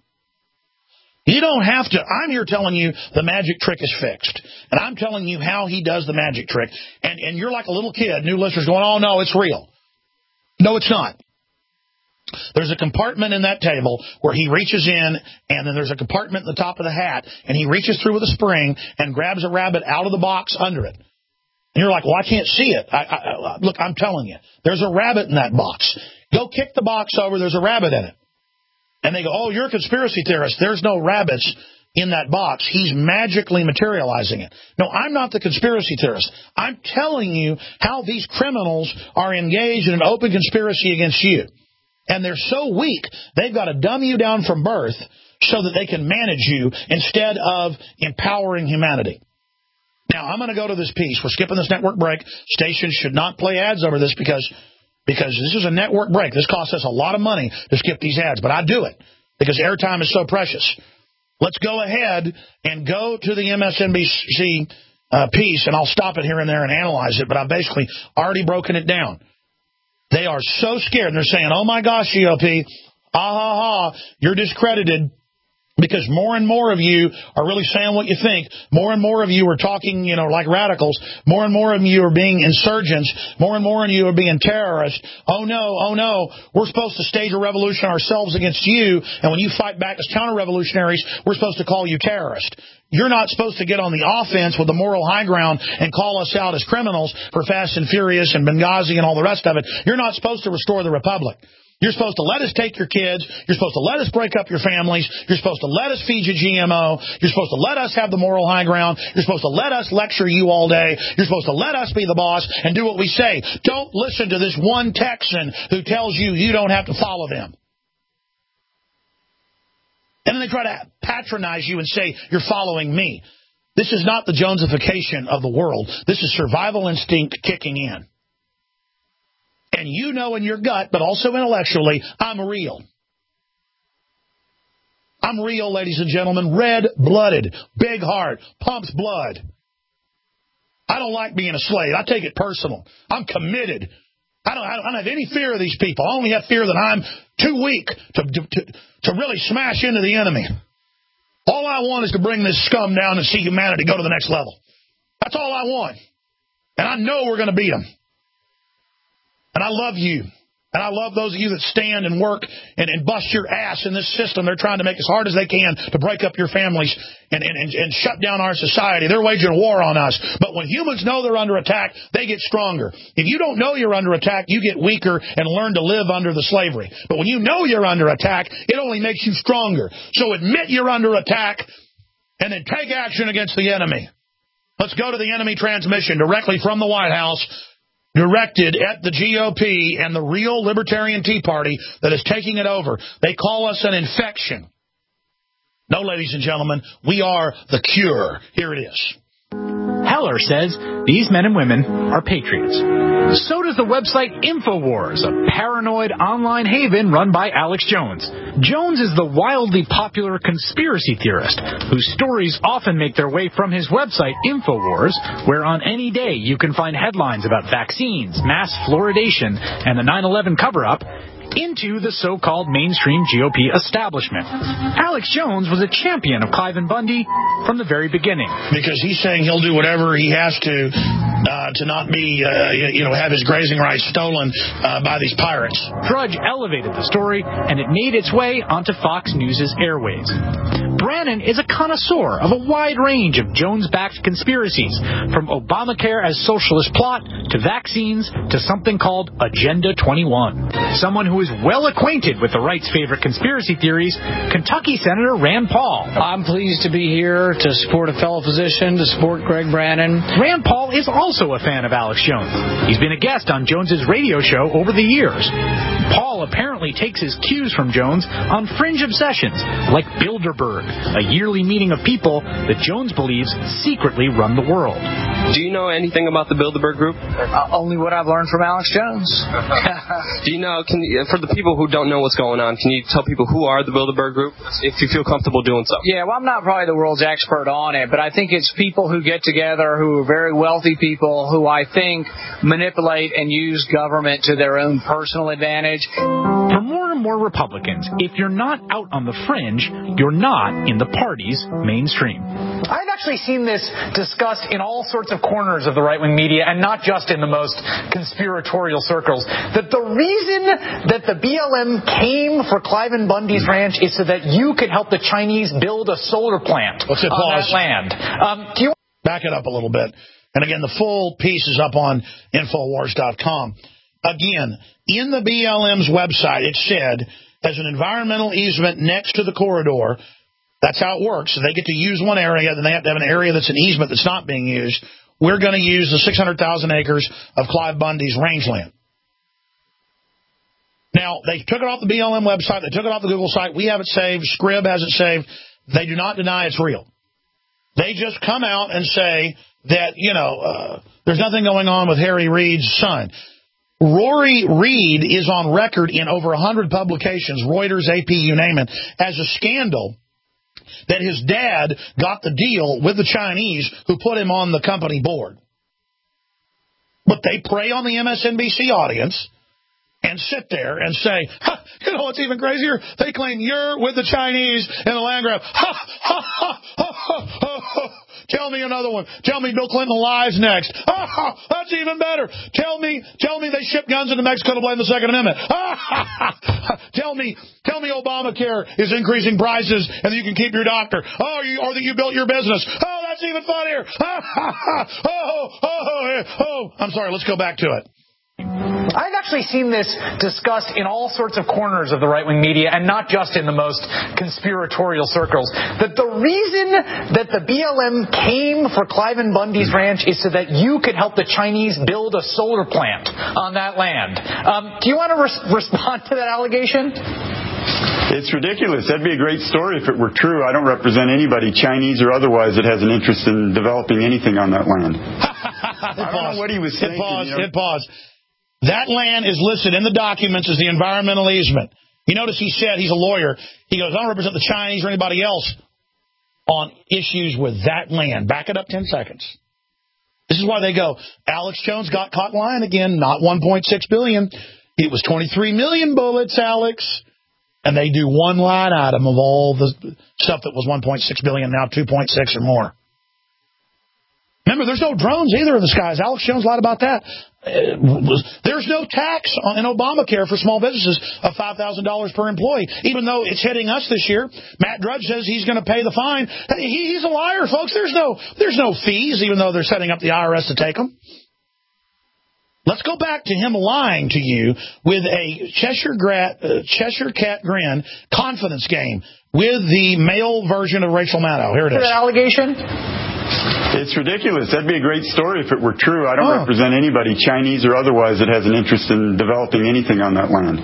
You don't have to. I'm here telling you the magic trick is fixed. And I'm telling you how he does the magic trick. And, and you're like a little kid, new listeners going, oh, no, it's real. No, it's not. There's a compartment in that table where he reaches in, and then there's a compartment at the top of the hat, and he reaches through with a spring and grabs a rabbit out of the box under it. And you're like, well, I can't see it. I, I, I, look, I'm telling you, there's a rabbit in that box. Go kick the box over. There's a rabbit in it. And they go, oh, you're a conspiracy theorist. There's no rabbits in that box. He's magically materializing it. No, I'm not the conspiracy theorist. I'm telling you how these criminals are engaged in an open conspiracy against you. And they're so weak, they've got to dumb you down from birth so that they can manage you instead of empowering humanity. Now, I'm going to go to this piece. We're skipping this network break. Stations should not play ads over this because, because this is a network break. This costs us a lot of money to skip these ads, but I do it because airtime is so precious. Let's go ahead and go to the M S N B C uh, piece, and I'll stop it here and there and analyze it, but I've basically already broken it down. They are so scared. And they're saying, oh, my gosh, G O P, ah, ha, ha, you're discredited. Because more and more of you are really saying what you think. More and more of you are talking, you know, like radicals. More and more of you are being insurgents. More and more of you are being terrorists. Oh, no, oh, no. We're supposed to stage a revolution ourselves against you. And when you fight back as counter-revolutionaries, we're supposed to call you terrorists. You're not supposed to get on the offense with the moral high ground and call us out as criminals for Fast and Furious and Benghazi and all the rest of it. You're not supposed to restore the republic. You're supposed to let us take your kids. You're supposed to let us break up your families. You're supposed to let us feed you G M O. You're supposed to let us have the moral high ground. You're supposed to let us lecture you all day. You're supposed to let us be the boss and do what we say. Don't listen to this one Texan who tells you you don't have to follow them. And then they try to patronize you and say, you're following me. This is not the Jonesification of the world. This is survival instinct kicking in. And you know in your gut, but also intellectually, I'm real. I'm real, ladies and gentlemen, red-blooded, big heart, pumps blood. I don't like being a slave. I take it personal. I'm committed. I don't, I don't have any fear of these people. I only have fear that I'm too weak to, to, to, to really smash into the enemy. All I want is to bring this scum down and see humanity go to the next level. That's all I want. And I know we're going to beat them. And I love you. And I love those of you that stand and work and, and bust your ass in this system. They're trying to make as hard as they can to break up your families and, and, and, and shut down our society. They're waging a war on us. But when humans know they're under attack, they get stronger. If you don't know you're under attack, you get weaker and learn to live under the slavery. But when you know you're under attack, it only makes you stronger. So admit you're under attack and then take action against the enemy. Let's go to the enemy transmission directly from the White House, directed at the G O P and the real Libertarian Tea Party that is taking it over. They call us an infection. No, ladies and gentlemen, we are the cure. Here it is. Heller says these men and women are patriots. So does the website InfoWars, a paranoid online haven run by Alex Jones. Jones is the wildly popular conspiracy theorist whose stories often make their way from his website InfoWars, where on any day you can find headlines about vaccines, mass fluoridation, and the nine eleven cover-up, into the so-called mainstream G O P establishment. Alex Jones was a champion of Cliven Bundy from the very beginning. Because he's saying he'll do whatever he has to uh, to not be, uh, you know, have his grazing rights stolen uh, by these pirates. Drudge elevated the story, and it made its way onto Fox News' airwaves. Brannon is a connoisseur of a wide range of Jones-backed conspiracies, from Obamacare as socialist plot to vaccines to something called Agenda twenty-one. Someone who is well acquainted with the right's favorite conspiracy theories, Kentucky Senator Rand Paul. I'm pleased to be here to support a fellow physician, to support Greg Brannon. Rand Paul is also a fan of Alex Jones. He's been a guest on Jones's radio show over the years. Paul apparently takes his cues from Jones on fringe obsessions like Bilderberg, a yearly meeting of people that Jones believes secretly run the world. Do you know anything about the Bilderberg group? Uh, only what I've learned from Alex Jones. Do you know, can you, for the people who don't know what's going on, can you tell people who are the Bilderberg group, if you feel comfortable doing so? Yeah, well, I'm not probably the world's expert on it, but I think it's people who get together who are very wealthy people who I think manipulate and use government to their own personal advantage. For more and more Republicans, if you're not out on the fringe, you're not in the party's mainstream. I've actually seen this discussed in all sorts of corners of the right-wing media, and not just in the most conspiratorial circles, that the reason that the B L M came for Cliven Bundy's ranch is so that you could help the Chinese build a solar plant Let's hit on pause. that land. Um, do you Back it up a little bit. And again, the full piece is up on Infowars dot com. Again, in the B L M's website, it said, as an environmental easement next to the corridor, that's how it works. So they get to use one area, then they have to have an area that's an easement that's not being used. We're going to use the six hundred thousand acres of Clive Bundy's rangeland. Now, they took it off the B L M website. They took it off the Google site. We have it saved. Scrib has it saved. They do not deny it's real. They just come out and say that, you know, uh, there's nothing going on with Harry Reid's son. Rory Reid is on record in over one hundred publications, Reuters, A P, you name it, as a scandal that his dad got the deal with the Chinese who put him on the company board. But they prey on the M S N B C audience and sit there and say, ha, you know what's even crazier? They claim you're with the Chinese in the land grab. Ha, ha, ha, ha, ha, ha, ha. Tell me another one. Tell me Bill Clinton lies next. Ha, ha, that's even better. Tell me, tell me they ship guns into Mexico to blame the Second Amendment. Ha, ha, ha. Tell me, tell me Obamacare is increasing prices and that you can keep your doctor. Oh, you, or that you built your business. Oh, that's even funnier. Ha, ha, ha. Oh, oh, oh, oh. I'm sorry. Let's go back to it. I've actually seen this discussed in all sorts of corners of the right-wing media, and not just in the most conspiratorial circles, that the reason that the B L M came for Cliven Bundy's ranch is so that you could help the Chinese build a solar plant on that land. Um, do you want to res- respond to that allegation? It's ridiculous. That'd be a great story if it were true. I don't represent anybody, Chinese or otherwise, that has an interest in developing anything on that land. I don't know what he was Hit thinking. pause. You know? Hit pause. That land is listed in the documents as the environmental easement. You notice he said he's a lawyer. He goes, I don't represent the Chinese or anybody else on issues with that land. Back it up ten seconds. This is why they go, Alex Jones got caught lying again, not one point six billion dollars. It was twenty-three million bullets, Alex. And they do one line item of all the stuff that was one point six billion dollars, now two point six or more. Remember, there's no drones either in the skies. Alex Jones lied about that. There's no tax in Obamacare for small businesses of five thousand dollars per employee, even though it's hitting us this year. Matt Drudge says he's going to pay the fine. He's a liar, folks. There's no, there's no fees, even though they're setting up the I R S to take them. Let's go back to him lying to you with a Cheshire, gra- uh, Cheshire Cat grin confidence game with the male version of Rachel Maddow. Here it is. That allegation? It's ridiculous. That'd be a great story if it were true. I don't oh. represent anybody, Chinese or otherwise, that has an interest in developing anything on that land.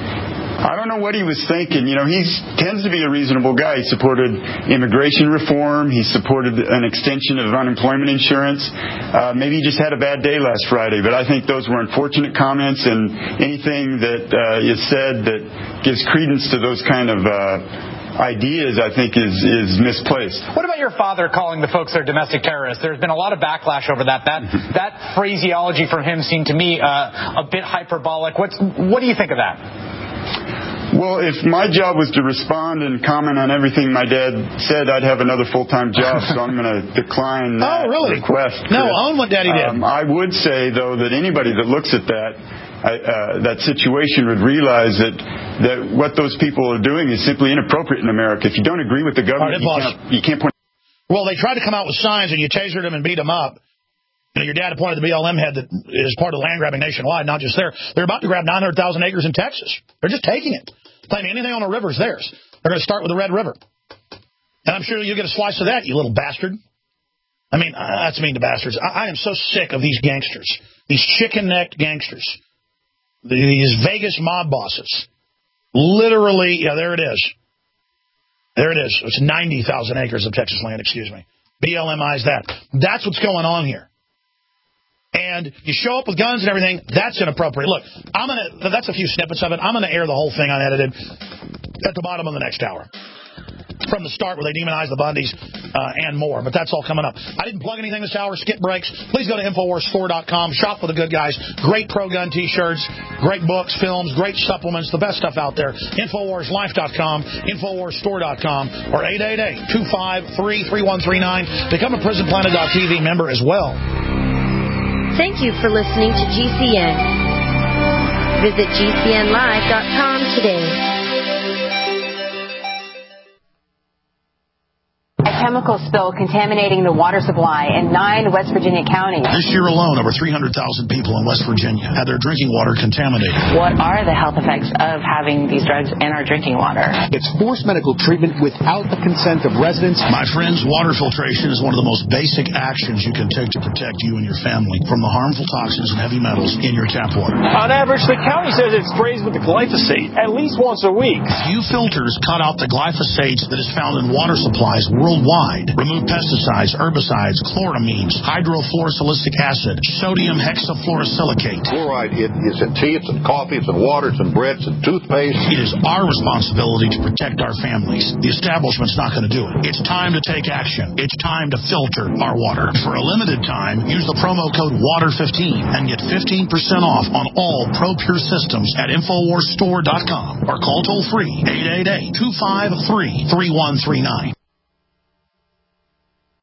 I don't know what he was thinking. You know, he tends to be a reasonable guy. He supported immigration reform. He supported an extension of unemployment insurance. Uh, maybe he just had a bad day last Friday, but I think those were unfortunate comments, and anything that uh, is said that gives credence to those kind of uh, ideas, I think, is, is misplaced. What about your father calling the folks they're domestic terrorists? There's been a lot of backlash over that. That that phraseology from him seemed to me uh, a bit hyperbolic. What's, what do you think of that? Well, if my job was to respond and comment on everything my dad said, I'd have another full-time job, so I'm going to decline that oh, really? request. No, own what Daddy did. Um, I would say, though, that anybody that looks at that, I, uh, that situation would realize that, that what those people are doing is simply inappropriate in America. If you don't agree with the government, right, you, can't, you can't point... Well, they tried to come out with signs, and you tasered them and beat them up. You know, your dad appointed the B L M head that is part of land grabbing nationwide, not just there. They're about to grab nine hundred thousand acres in Texas. They're just taking it. Claiming anything on a river is theirs. They're going to start with the Red River. And I'm sure you'll get a slice of that, you little bastard. I mean, uh, that's mean to bastards. I, I am so sick of these gangsters, these chicken-necked gangsters, these Vegas mob bosses. Literally, yeah, there it is. There it is. It's ninety thousand acres of Texas land, excuse me. B L M I's that. That's what's going on here. And you show up with guns and everything, that's inappropriate. Look, I'm gonna that's a few snippets of it. I'm going to air the whole thing unedited at the bottom of the next hour. From the start where they demonize the Bundys uh, and more. But that's all coming up. I didn't plug anything this hour. Skip breaks. Please go to Infowars store dot com. Shop with the good guys. Great pro-gun T-shirts. Great books, films, great supplements. The best stuff out there. Infowars life dot com. Infowars store dot com. Or eight eight eight, two five three, three one three nine. Become a prison planet dot t v member as well. Thank you for listening to G C N. Visit G C N live dot com today. A chemical spill contaminating the water supply in nine West Virginia counties. This year alone, over three hundred thousand people in West Virginia had their drinking water contaminated. What are the health effects of having these drugs in our drinking water? It's forced medical treatment without the consent of residents. My friends, water filtration is one of the most basic actions you can take to protect you and your family from the harmful toxins and heavy metals in your tap water. On average, the county says it sprays with the glyphosate at least once a week. Few filters cut out the glyphosate that is found in water supplies worldwide. worldwide. Remove pesticides, herbicides, chloramines, hydrofluorosilicic acid, sodium hexafluorosilicate. Fluoride it is in tea, it's in coffee, it's in water, it's in bread, it's in toothpaste. It is our responsibility to protect our families. The establishment's not going to do it. It's time to take action. It's time to filter our water. For a limited time, use the promo code water fifteen and get fifteen percent off on all ProPure systems at infowars store dot com or call toll free eight eight eight, two five three, three one three nine.